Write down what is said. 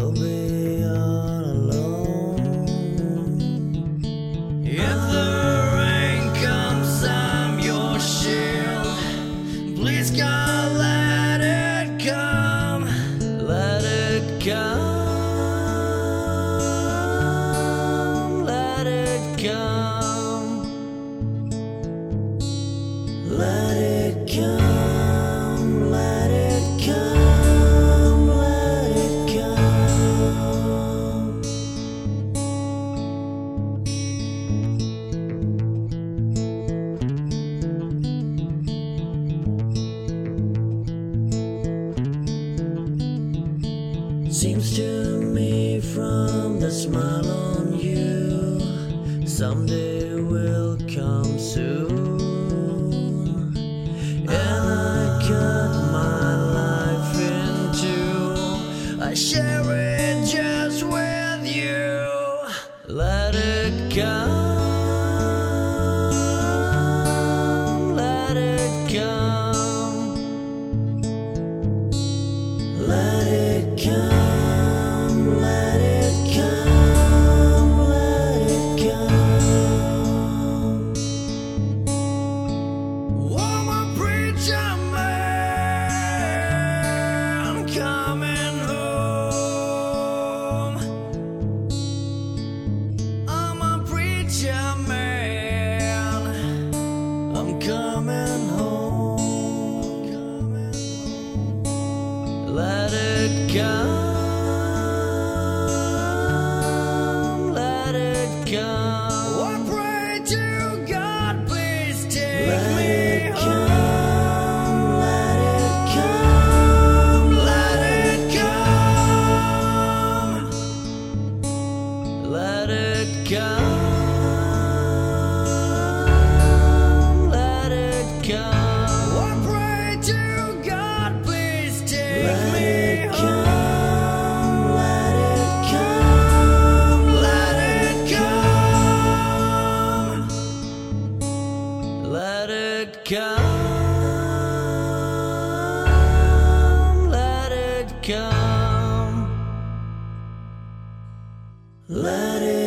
You'll be all alone. If the rain comes, I'm your shield. Please God, let it come. Let it come. Let it come. Let it come. Let it come. Let it come. Seems to me from the smile on you, someday will come soon. And I cut my life in two, I share it just with you. Let it come. Let it come. Let it come. Let it come. Let it come. Oh, my preacher man, coming home. I'm a preacher man, I'm coming home. Let it come. Let it come. I pray to God, please take me home. Let it come. Let it come. Let it come. Let it come. I pray to God, please take me home. Let it come. Let it come. Let it come. Let it come. Let it